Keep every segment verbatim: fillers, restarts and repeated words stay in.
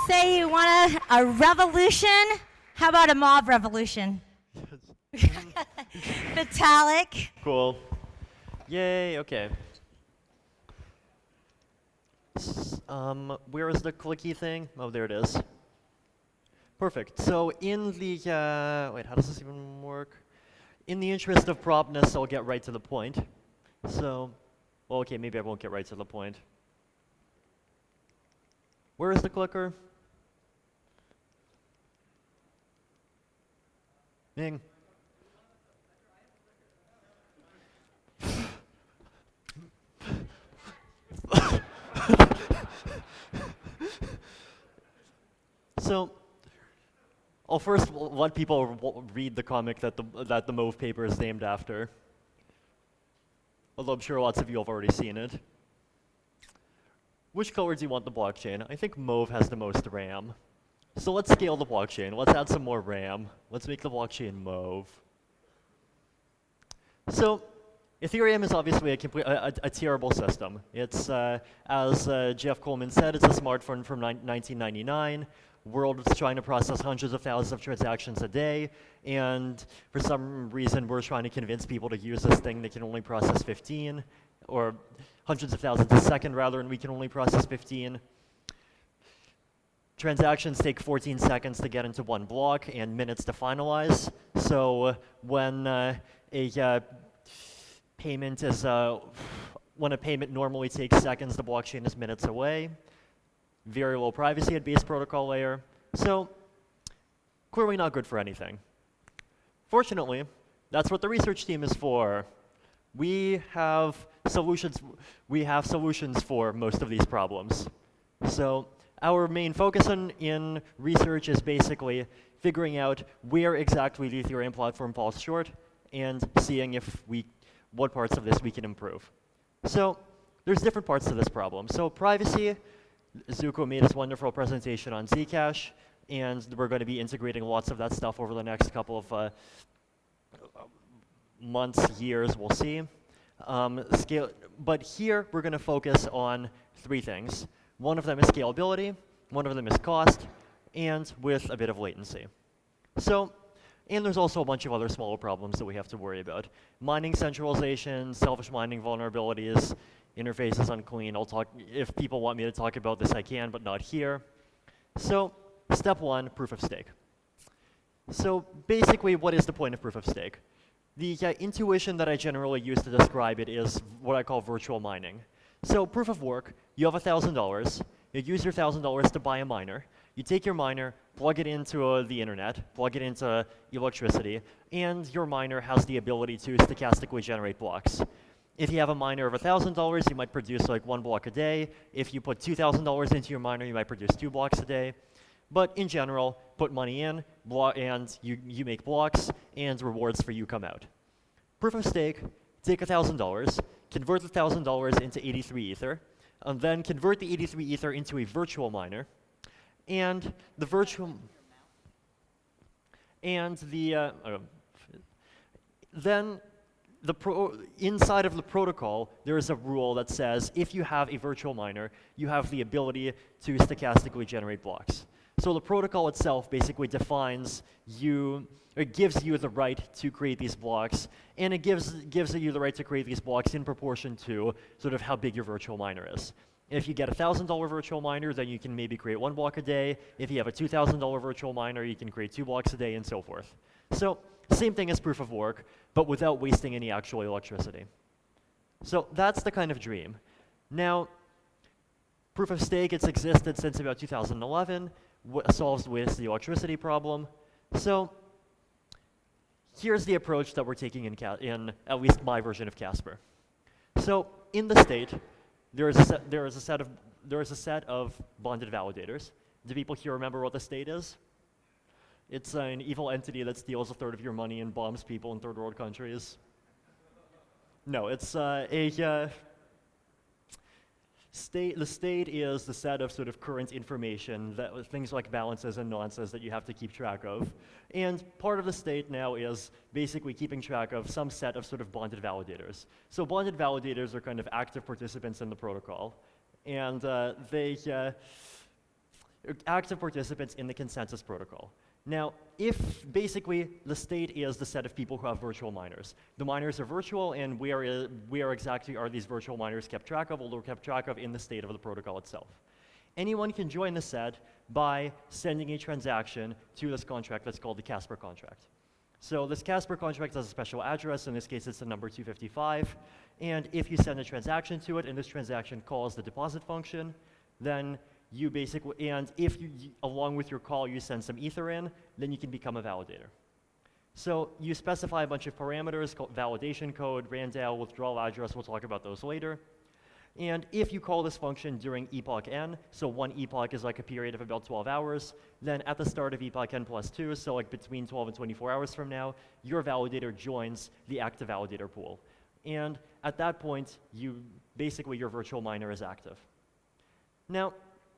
say you want a, a revolution? How about a mob revolution? Vitalik. Cool. Yay, okay. S um, where is the clicky thing? Oh, there it is. Perfect. So in the, uh, wait, how does this even work? In the interest of promptness, I'll get right to the point. So, well, okay, maybe I won't get right to the point. Where is the clicker? Ming. So, I'll first let people read the comic that the, that the Mauve paper is named after. Although I'm sure lots of you have already seen it. Which color do you want the blockchain? I think Mauve has the most RAM. So let's scale the blockchain. Let's add some more RAM. Let's make the blockchain Mauve. So, Ethereum is obviously a, complete, a, a, a terrible system. It's, uh, as uh, Jeff Coleman said, it's a smartphone from nineteen ninety-nine. World is trying to process hundreds of thousands of transactions a day, and for some reason we're trying to convince people to use this thing that can only process fifteen, or hundreds of thousands a second rather, and we can only process fifteen. Transactions take fourteen seconds to get into one block and minutes to finalize. So uh, when uh, a uh, payment is, uh, when a payment normally takes seconds, the blockchain is minutes away. Very low privacy at base protocol layer. So clearly not good for anything. Fortunately, that's what the research team is for. We have solutions, we have solutions for most of these problems. So our main focus in, in research is basically figuring out where exactly the Ethereum platform falls short and seeing if we, what parts of this we can improve. So there's different parts to this problem. So privacy, Zuko made this wonderful presentation on Zcash, and we're going to be integrating lots of that stuff over the next couple of uh, months, years, we'll see. Um, scale, but here we're going to focus on three things. One of them is scalability, one of them is cost, and with a bit of latency. So, and there's also a bunch of other smaller problems that we have to worry about. Mining centralization, selfish mining vulnerabilities, interface is unclean. I'll talk, if people want me to talk about this, I can, but not here. So, step one, proof of stake. So, basically, what is the point of proof of stake? The uh, intuition that I generally use to describe it is what I call virtual mining. So, proof of work, you have one thousand dollars, you use your one thousand dollars to buy a miner, you take your miner, plug it into uh, the internet, plug it into electricity, and your miner has the ability to stochastically generate blocks. If you have a miner of one thousand dollars, you might produce like one block a day. If you put two thousand dollars into your miner, you might produce two blocks a day. But in general, put money in, and you, you make blocks, and rewards for you come out. Proof of stake, take one thousand dollars, convert the one thousand dollars into eighty-three Ether, and then convert the eighty-three Ether into a virtual miner, and the virtual, and the, uh, uh, then, The pro inside of the protocol, there is a rule that says if you have a virtual miner, you have the ability to stochastically generate blocks. So the protocol itself basically defines you, it gives you the right to create these blocks, and it gives, gives you the right to create these blocks in proportion to sort of how big your virtual miner is. If you get a one thousand dollar virtual miner, then you can maybe create one block a day. If you have a two thousand dollar virtual miner, you can create two blocks a day, and so forth. So, same thing as proof of work, but without wasting any actual electricity. So that's the kind of dream. Now, proof of stake, it's existed since about two thousand eleven, solves with the electricity problem. So here's the approach that we're taking in, in at least my version of Casper. So in the state, there is a set, there is a set of there is a set of bonded validators. Do people here remember what the state is? It's an evil entity that steals a third of your money and bombs people in third world countries. No, it's uh, a uh, state. The state is the set of sort of current information, that things like balances and nonces that you have to keep track of. And part of the state now is basically keeping track of some set of sort of bonded validators. So bonded validators are kind of active participants in the protocol, and uh, they. Uh, active participants in the consensus protocol. Now, if basically the state is the set of people who have virtual miners, the miners are virtual, and where, is, where exactly are these virtual miners kept track of? Well, they're kept track of in the state of the protocol itself. Anyone can join the set by sending a transaction to this contract that's called the Casper contract. So this Casper contract has a special address. In this case, it's the number two fifty-five. And if you send a transaction to it, and this transaction calls the deposit function, then you basically, and if you, you, along with your call, you send some ether in, then you can become a validator. So you specify a bunch of parameters called validation code, Randall, withdrawal address, we'll talk about those later. And if you call this function during epoch n, so one epoch is like a period of about twelve hours, then at the start of epoch n plus two, so like between twelve and twenty-four hours from now, your validator joins the active validator pool. And at that point, you basically your virtual miner is active. Now,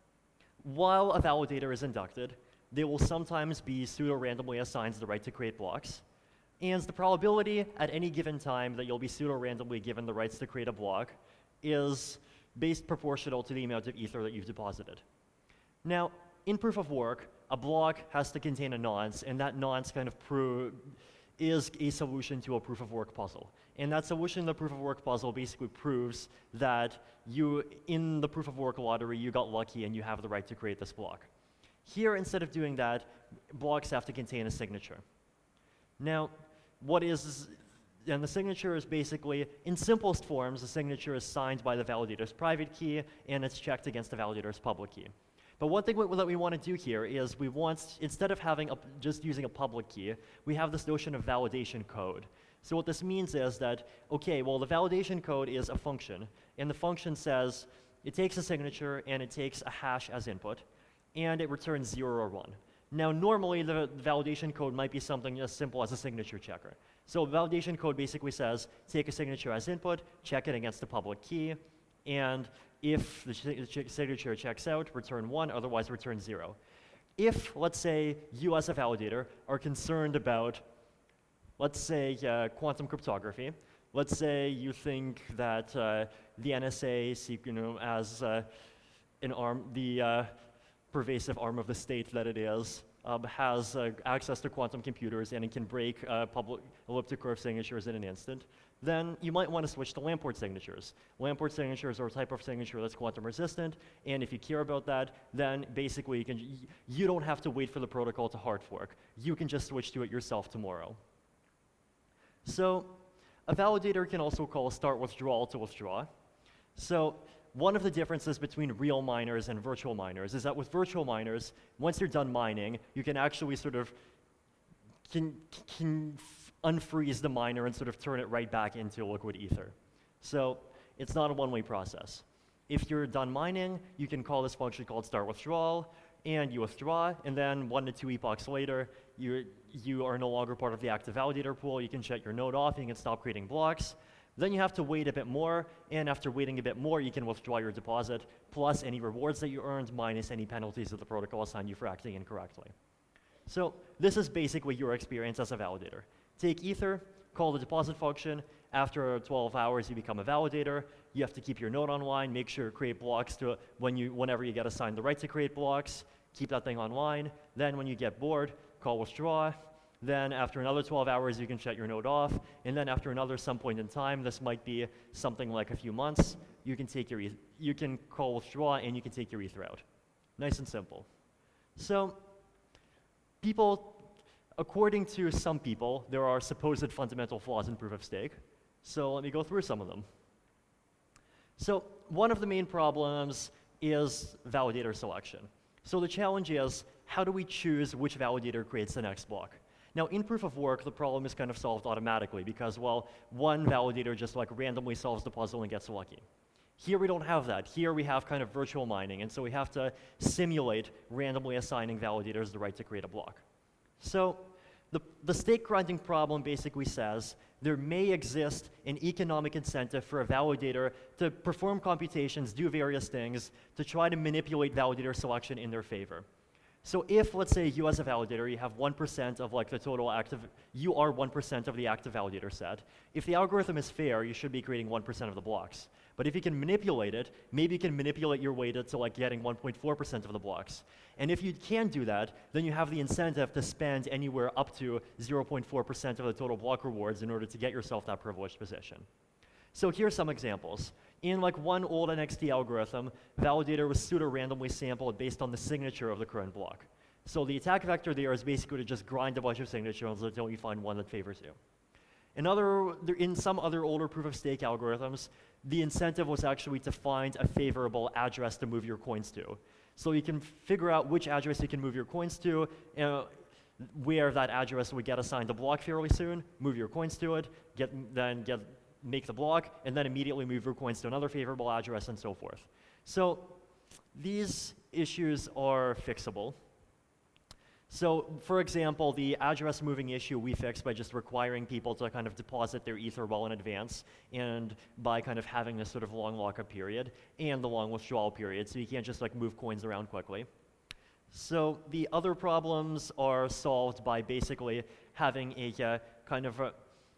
while a validator is inducted, they will sometimes be pseudo-randomly assigned the right to create blocks. And the probability at any given time that you'll be pseudo-randomly given the rights to create a block is based proportional to the amount of ether that you've deposited. Now, in proof of work, a block has to contain a nonce, and that nonce kind of pro is a solution to a proof of work puzzle. And that solution to the proof of work puzzle basically proves that you, in the proof of work lottery, you got lucky and you have the right to create this block. Here, instead of doing that, blocks have to contain a signature. Now, what is, and the signature is basically, in simplest forms, the signature is signed by the validator's private key and it's checked against the validator's public key. But one thing that we want to do here is we want, instead of having a, just using a public key, we have this notion of validation code. So what this means is that, okay, well, the validation code is a function, and the function says it takes a signature and it takes a hash as input, and it returns zero or one. Now, normally, the validation code might be something as simple as a signature checker. So validation code basically says, take a signature as input, check it against the public key, and if the ch signature checks out, return one, otherwise return zero. If, let's say, you as a validator are concerned about, let's say, uh, quantum cryptography, let's say you think that uh, the N S A, you know, as uh, an arm, the uh, pervasive arm of the state that it is, um, has uh, access to quantum computers and it can break uh, public elliptic curve signatures in an instant, then you might want to switch to Lamport signatures. Lamport signatures are a type of signature that's quantum resistant, and if you care about that, then basically you, can, you don't have to wait for the protocol to hard fork. You can just switch to it yourself tomorrow. So a validator can also call start withdrawal to withdraw. So one of the differences between real miners and virtual miners is that with virtual miners, once you're done mining, you can actually sort of can, can unfreeze the miner and sort of turn it right back into liquid ether. So it's not a one-way process. If you're done mining, you can call this function called start withdrawal, and you withdraw, and then one to two epochs later, you you are no longer part of the active validator pool. You can shut your node off, and you can stop creating blocks. Then you have to wait a bit more, and after waiting a bit more, you can withdraw your deposit, plus any rewards that you earned, minus any penalties that the protocol assigned you for acting incorrectly. So this is basically your experience as a validator. Take ether, call the deposit function. After twelve hours, you become a validator. You have to keep your node online, make sure to create blocks to when you, whenever you get assigned the right to create blocks, keep that thing online. Then when you get bored, call withdraw. Then after another twelve hours, you can shut your node off. And then after another some point in time, this might be something like a few months, you can take your, you can call withdraw and you can take your ether out. Nice and simple. So people, according to some people, there are supposed fundamental flaws in proof of stake. So let me go through some of them. So one of the main problems is validator selection. So the challenge is, how do we choose which validator creates the next block? Now, in proof of work, the problem is kind of solved automatically because, well, one validator just like randomly solves the puzzle and gets lucky. Here we don't have that. Here we have kind of virtual mining, and so we have to simulate randomly assigning validators the right to create a block. So the, the stake grinding problem basically says there may exist an economic incentive for a validator to perform computations, do various things, to try to manipulate validator selection in their favor. So if, let's say, you as a validator, you have one percent of like the total active, you are one percent of the active validator set. If the algorithm is fair, you should be creating one percent of the blocks. But if you can manipulate it, maybe you can manipulate your way to, to like getting one point four percent of the blocks. And if you can do that, then you have the incentive to spend anywhere up to zero point four percent of the total block rewards in order to get yourself that privileged position. So here's some examples. In like one old N X T algorithm, validator was pseudo-randomly sampled based on the signature of the current block. So the attack vector there is basically to just grind a bunch of signatures until you find one that favors you. In, other, in some other older proof-of-stake algorithms, the incentive was actually to find a favorable address to move your coins to. So you can figure out which address you can move your coins to, uh, where that address would get assigned a block fairly soon, move your coins to it, get, then get, make the block, and then immediately move your coins to another favorable address, and so forth. So these issues are fixable. So, for example, the address moving issue we fixed by just requiring people to kind of deposit their ether well in advance, and by kind of having this sort of long lockup period and the long withdrawal period, so you can't just like move coins around quickly. So the other problems are solved by basically having a uh, kind of a,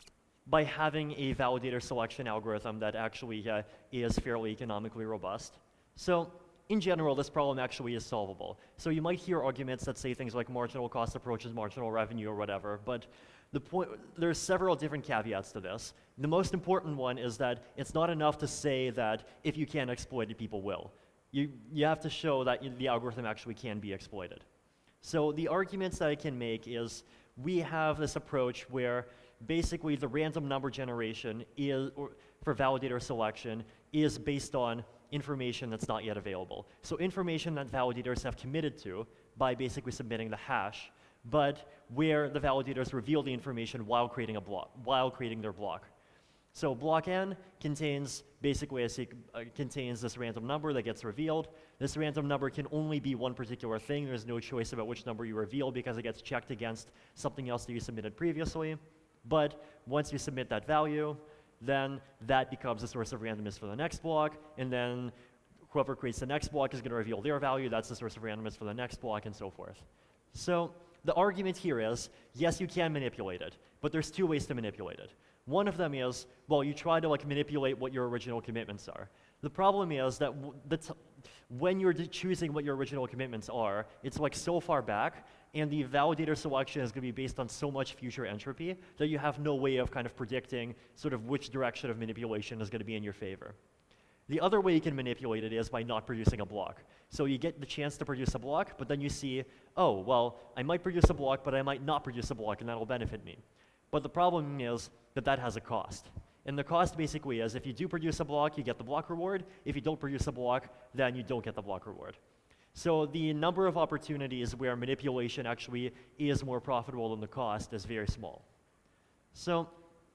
by having a validator selection algorithm that actually uh, is fairly economically robust. So in general, this problem actually is solvable. So you might hear arguments that say things like marginal cost approaches marginal revenue or whatever, but the point, there's several different caveats to this. The most important one is that it's not enough to say that if you can't exploit it, people will. You, you have to show that the algorithm actually can be exploited. So the arguments that I can make is we have this approach where basically the random number generation is, or for validator selection is based on information that's not yet available. So information that validators have committed to by basically submitting the hash, but where the validators reveal the information while creating a block, while creating their block. So block n contains basically a uh, contains this random number that gets revealed. This random number can only be one particular thing. There's no choice about which number you reveal because it gets checked against something else that you submitted previously. But once you submit that value, then that becomes a source of randomness for the next block, and then whoever creates the next block is going to reveal their value. That's the source of randomness for the next block, and so forth. So the argument here is, yes, you can manipulate it, but there's two ways to manipulate it. One of them is, well, you try to like manipulate what your original commitments are. The problem is that w the t when you're choosing what your original commitments are, it's like so far back, and the validator selection is going to be based on so much future entropy that you have no way of kind of predicting sort of which direction of manipulation is going to be in your favor. The other way you can manipulate it is by not producing a block. So you get the chance to produce a block, but then you see, oh, well, I might produce a block, but I might not produce a block, and that'll benefit me. But the problem is that that has a cost. And the cost basically is if you do produce a block, you get the block reward. If you don't produce a block, then you don't get the block reward. So the number of opportunities where manipulation actually is more profitable than the cost is very small. So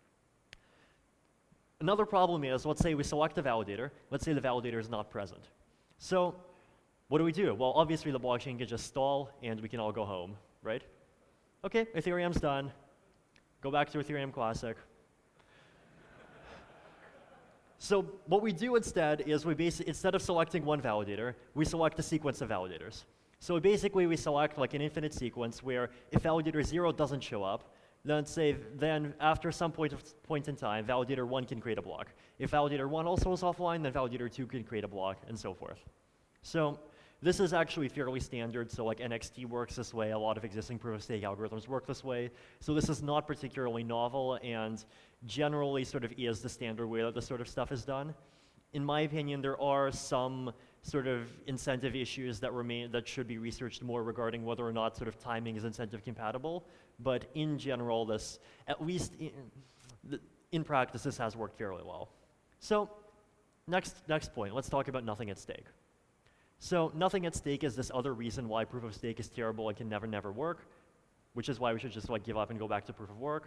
another problem is, let's say we select a validator. Let's say the validator is not present. So what do we do? Well, obviously the blockchain can just stall and we can all go home, right? Okay, Ethereum's done. Go back to Ethereum Classic. So what we do instead is we basically, instead of selecting one validator, we select a sequence of validators. So basically we select like an infinite sequence where if validator zero doesn't show up, then say, then after some point, of, point in time, validator one can create a block. If validator one also is offline, then validator two can create a block, and so forth. So this is actually fairly standard, so like N X T works this way, a lot of existing proof-of-stake algorithms work this way. So this is not particularly novel, and generally sort of is the standard way that this sort of stuff is done. In my opinion, there are some sort of incentive issues that remain that should be researched more regarding whether or not sort of timing is incentive compatible. But in general, this, at least in, in practice, this has worked fairly well. So next, next point, let's talk about nothing at stake. So nothing at stake is this other reason why proof of stake is terrible and can never, never work, which is why we should just like give up and go back to proof of work.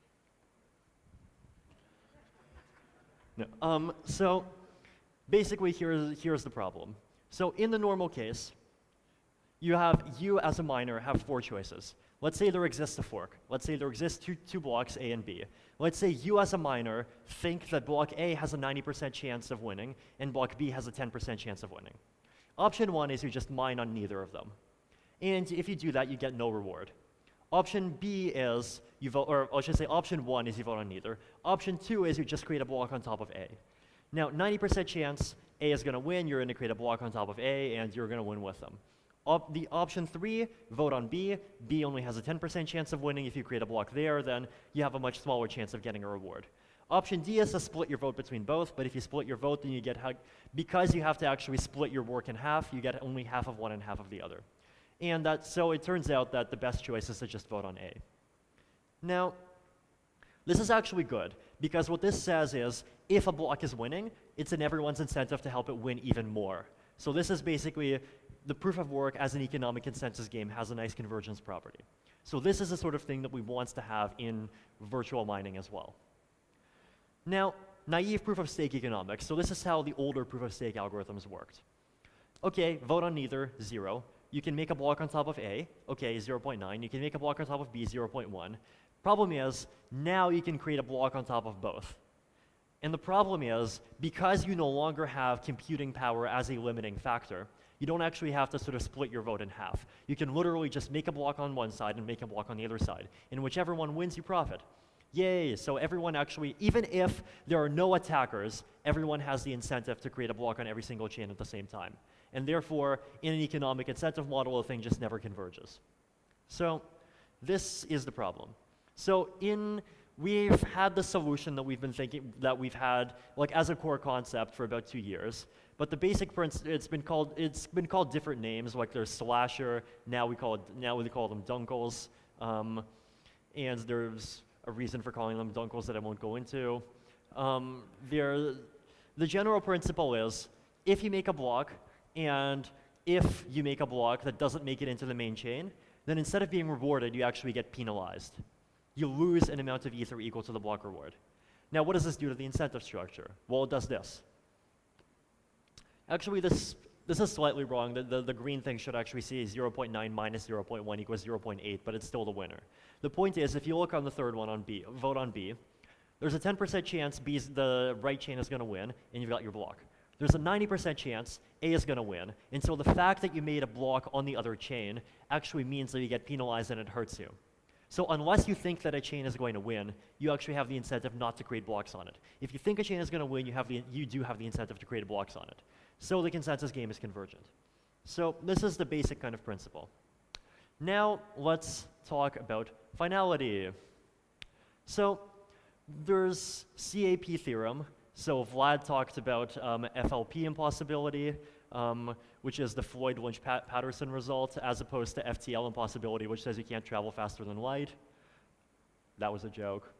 No. Um, so basically, here's, here's the problem. So in the normal case, you have, you as a miner have four choices. Let's say there exists a fork. Let's say there exists two, two blocks, A and B. Let's say you as a miner think that block A has a ninety percent chance of winning, and block B has a ten percent chance of winning. Option one is you just mine on neither of them. And if you do that, you get no reward. Option B is you vote, or I should say option one is you vote on neither. Option two is you just create a block on top of A. Now, ninety percent chance A is going to win, you're going to create a block on top of A, and you're going to win with them. Op the option three, vote on B. B only has a ten percent chance of winning. If you create a block there, then you have a much smaller chance of getting a reward. Option D is to split your vote between both, but if you split your vote, then you get, because you have to actually split your work in half, you get only half of one and half of the other. And that, so it turns out that the best choice is to just vote on A. Now, this is actually good, because what this says is, if a block is winning, it's in everyone's incentive to help it win even more. So this is basically, the proof of work as an economic consensus game has a nice convergence property. So this is the sort of thing that we want to have in virtual mining as well. Now, naive proof of stake economics. So this is how the older proof of stake algorithms worked. Okay, vote on neither, zero. You can make a block on top of A, okay, zero point nine. You can make a block on top of B, zero point one. Problem is, now you can create a block on top of both. And the problem is, because you no longer have computing power as a limiting factor, you don't actually have to sort of split your vote in half. You can literally just make a block on one side and make a block on the other side. And whichever one wins, you profit. Yay, so everyone actually, even if there are no attackers, everyone has the incentive to create a block on every single chain at the same time. And therefore, in an economic incentive model, the thing just never converges. So this is the problem. So in, we've had the solution that we've been thinking, that we've had like as a core concept for about two years. But the basic principle, it's been called, it's been called different names, like there's Slasher, now we call it, now we call them Dunkles. Um, and there's a reason for calling them Dunkles that I won't go into. Um, the general principle is, if you make a block, and if you make a block that doesn't make it into the main chain, then instead of being rewarded, you actually get penalized. You lose an amount of ether equal to the block reward. Now, what does this do to the incentive structure? Well, it does this. Actually, this, this is slightly wrong. The, the, the green thing should actually say zero point nine minus zero point one equals zero point eight, but it's still the winner. The point is, if you look on the third one on B, vote on B, there's a ten percent chance B's, the right chain is going to win, and you've got your block. There's a ninety percent chance A is going to win, and so the fact that you made a block on the other chain actually means that you get penalized and it hurts you. So unless you think that a chain is going to win, you actually have the incentive not to create blocks on it. If you think a chain is going to win, you, have the, you do have the incentive to create blocks on it. So the consensus game is convergent. So this is the basic kind of principle. Now let's talk about finality. So there's C A P theorem. So Vlad talked about um, F L P impossibility, um, which is the Floyd-Lynch-Patterson result, as opposed to F T L impossibility, which says you can't travel faster than light. That was a joke.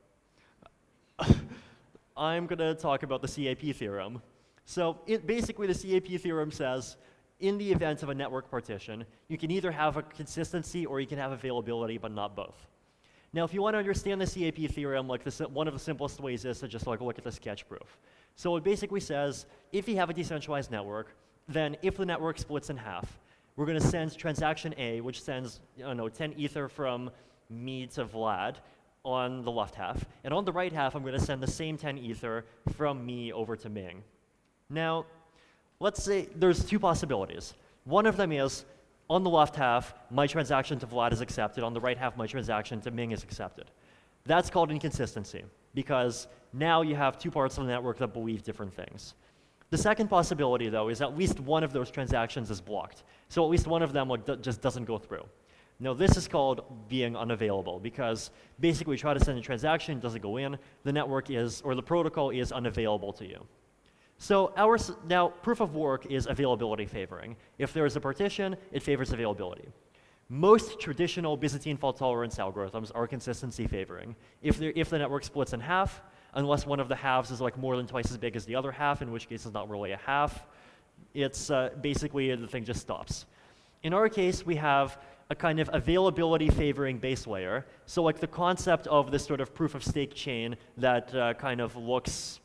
I'm going to talk about the C A P theorem. So it, basically, the C A P theorem says, in the event of a network partition, you can either have a consistency or you can have availability, but not both. Now, if you want to understand the C A P theorem, like this, one of the simplest ways is to just like look at the sketch proof. So it basically says, if you have a decentralized network, then if the network splits in half, we're going to send transaction A, which sends I don't know, ten ether from me to Vlad on the left half. And on the right half, I'm going to send the same ten ether from me over to Ming. Now, let's say there's two possibilities. One of them is, on the left half, my transaction to Vlad is accepted. On the right half, my transaction to Ming is accepted. That's called inconsistency, because now you have two parts of the network that believe different things. The second possibility, though, is at least one of those transactions is blocked. So at least one of them like, d just doesn't go through. Now, this is called being unavailable, because basically you try to send a transaction, it doesn't go in, the network is, or the protocol is unavailable to you. So our, now, proof of work is availability favoring. If there is a partition, it favors availability. Most traditional Byzantine fault tolerance algorithms are consistency favoring. If, if the network splits in half, unless one of the halves is like more than twice as big as the other half, in which case it's not really a half, it's uh, basically the thing just stops. In our case, we have a kind of availability favoring base layer. So like the concept of this sort of proof of stake chain that uh, kind of looks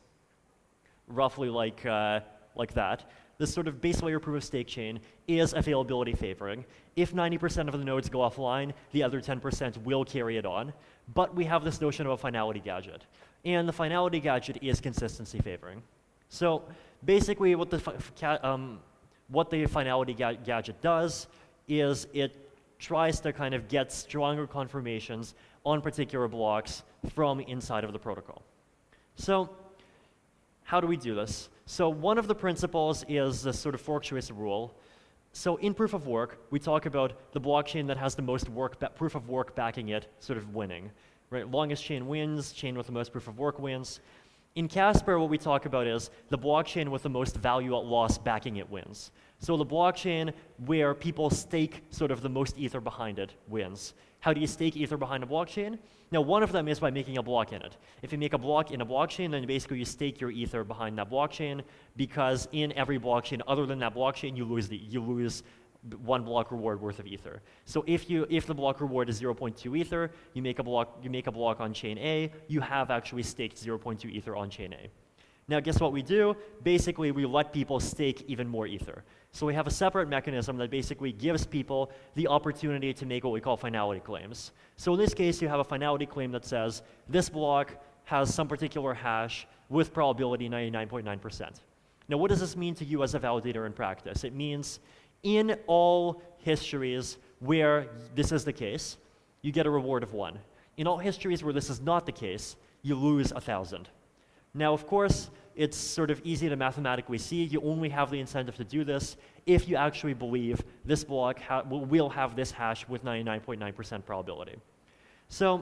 roughly like, uh, like that. This sort of base layer proof of stake chain is availability favoring. If ninety percent of the nodes go offline, the other ten percent will carry it on. But we have this notion of a finality gadget. And the finality gadget is consistency favoring. So basically what the, um, what the finality ga gadget does is it tries to kind of get stronger confirmations on particular blocks from inside of the protocol. So how do we do this? So one of the principles is the sort of fork choice rule. So in proof of work, we talk about the blockchain that has the most work proof of work backing it sort of winning. Right? Longest chain wins, chain with the most proof of work wins. In Casper, what we talk about is the blockchain with the most value at loss backing it wins. So the blockchain where people stake sort of the most ether behind it wins. How do you stake ether behind a blockchain? Now, one of them is by making a block in it. If you make a block in a blockchain, then basically you stake your ether behind that blockchain, because in every blockchain other than that blockchain, you lose the you lose one block reward worth of ether. So if you if the block reward is zero point two ether, you make a block you make a block on chain A, you have actually staked zero point two ether on chain A. Now, guess what we do? Basically, we let people stake even more ether. So we have a separate mechanism that basically gives people the opportunity to make what we call finality claims. So in this case, you have a finality claim that says this block has some particular hash with probability ninety-nine point nine percent. Now, what does this mean to you as a validator in practice? It means in all histories where this is the case, you get a reward of one. In all histories where this is not the case, you lose a thousand. Now, of course, it's sort of easy to mathematically see. You only have the incentive to do this if you actually believe this block ha will have this hash with ninety-nine point nine percent probability. So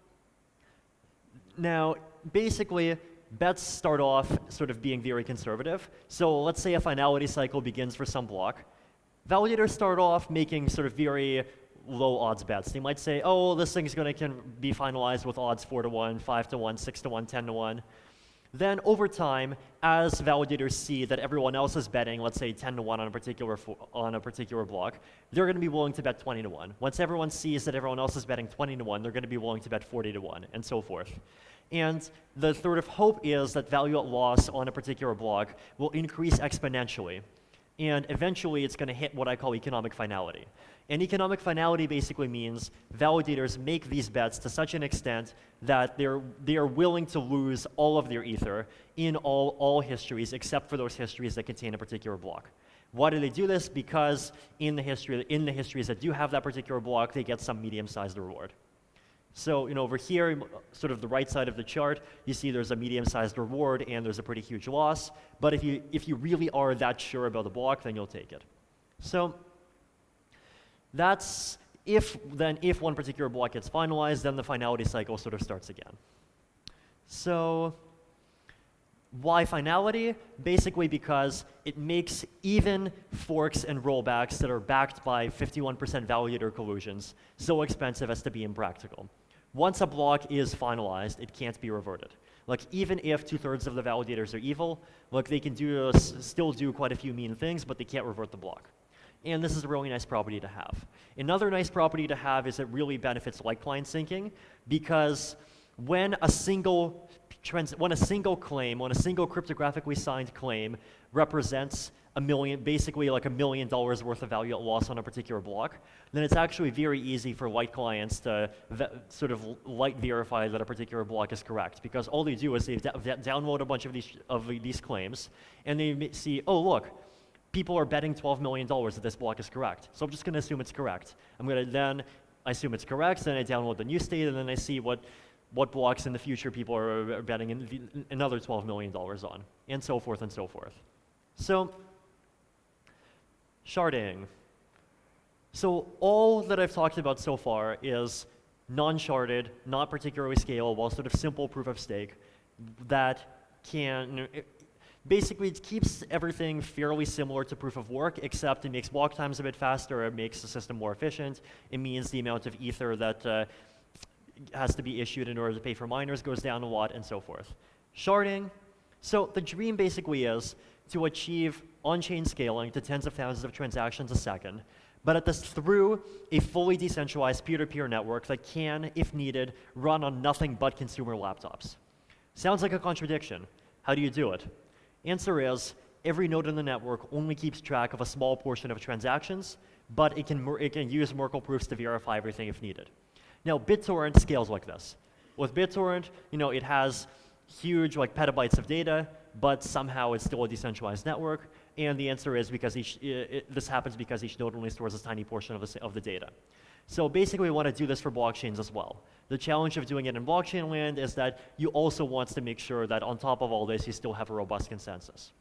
now, basically, bets start off sort of being very conservative. So let's say a finality cycle begins for some block. Validators start off making sort of very low odds bets. They might say, oh, this thing's going to be finalized with odds four to one, five to one, six to one, ten to one. Then over time, as validators see that everyone else is betting, let's say ten to one on a particular on a particular block, they're going to be willing to bet twenty to one. Once everyone sees that everyone else is betting twenty to one, they're going to be willing to bet forty to one, and so forth. And the sort of hope is that value at loss on a particular block will increase exponentially. And eventually, it's going to hit what I call economic finality. And economic finality basically means validators make these bets to such an extent that they're, they are willing to lose all of their ether in all, all histories except for those histories that contain a particular block. Why do they do this? Because in the, history, in the histories that do have that particular block, they get some medium-sized reward. So, you know, over here, sort of the right side of the chart, you see there's a medium-sized reward and there's a pretty huge loss. But if you, if you really are that sure about the block, then you'll take it. So that's if, then if one particular block gets finalized, then the finality cycle sort of starts again. So why finality? Basically because it makes even forks and rollbacks that are backed by fifty-one percent validator collusions so expensive as to be impractical. Once a block is finalized, it can't be reverted. Like, even if two-thirds of the validators are evil, like, they can do, uh, still do quite a few mean things, but they can't revert the block. And this is a really nice property to have. Another nice property to have is it really benefits like client syncing, because when a single trans when a single claim, when a single cryptographically signed claim represents a million, basically like a million dollars worth of value at loss on a particular block, then it's actually very easy for light clients to sort of light verify that a particular block is correct, because all they do is they download a bunch of these of these claims, and they see, oh look, people are betting twelve million dollars that this block is correct, so I'm just going to assume it's correct. I'm going to then I assume it's correct, then I download the new state, and then I see what what blocks in the future people are betting in another twelve million dollars on, and so forth and so forth. So, sharding. So all that I've talked about so far is non-sharded, not particularly scalable, sort of simple proof of stake that can, it, basically it keeps everything fairly similar to proof of work, except it makes block times a bit faster, it makes the system more efficient, it means the amount of ether that uh, has to be issued in order to pay for miners goes down a lot, and so forth. Sharding. So the dream basically is to achieve on-chain scaling to tens of thousands of transactions a second, but at this through a fully decentralized peer-to-peer network that can, if needed, run on nothing but consumer laptops. Sounds like a contradiction. How do you do it? Answer is, every node in the network only keeps track of a small portion of transactions, but it can, it can use Merkle proofs to verify everything if needed. Now, BitTorrent scales like this. With BitTorrent, you know, it has huge, like, petabytes of data, but somehow it's still a decentralized network, and the answer is because each, it, it, this happens because each node only stores a tiny portion of the, of the data. So basically we want to do this for blockchains as well. The challenge of doing it in blockchain land is that you also want to make sure that on top of all this, you still have a robust consensus.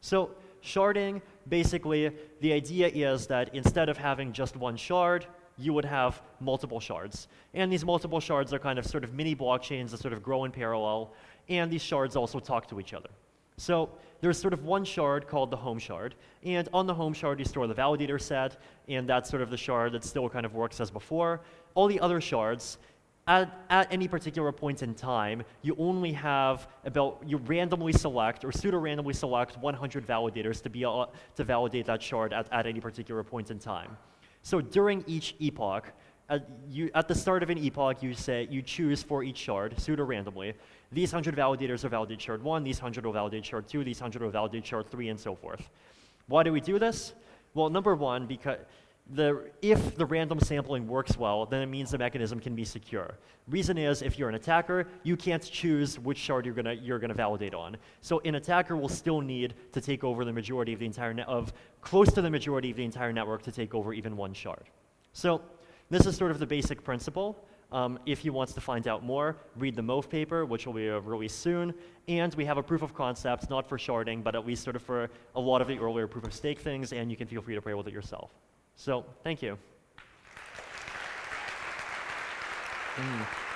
So sharding, basically, the idea is that instead of having just one shard, you would have multiple shards. And these multiple shards are kind of sort of mini blockchains that sort of grow in parallel, and these shards also talk to each other. So there's sort of one shard called the home shard, and on the home shard you store the validator set, and that's sort of the shard that still kind of works as before. All the other shards, At, at any particular point in time, you only have about, you randomly select or pseudo-randomly select one hundred validators to be uh, to validate that shard at, at any particular point in time. So during each epoch, at, you, at the start of an epoch, you say, you choose for each shard, pseudo-randomly, these one hundred validators will validate shard one, these one hundred will validate shard two, these one hundred will validate shard three, and so forth. Why do we do this? Well, number one, because The, if the random sampling works well, then it means the mechanism can be secure. Reason is, if you're an attacker, you can't choose which shard you're gonna you're gonna validate on. So an attacker will still need to take over the majority of the entire net of close to the majority of the entire network to take over even one shard. So this is sort of the basic principle. Um, if you want to find out more, read the M O F paper, which will be uh, released soon. And we have a proof of concept, not for sharding, but at least sort of for a lot of the earlier proof of stake things, and you can feel free to play with it yourself. So, thank you. Mm.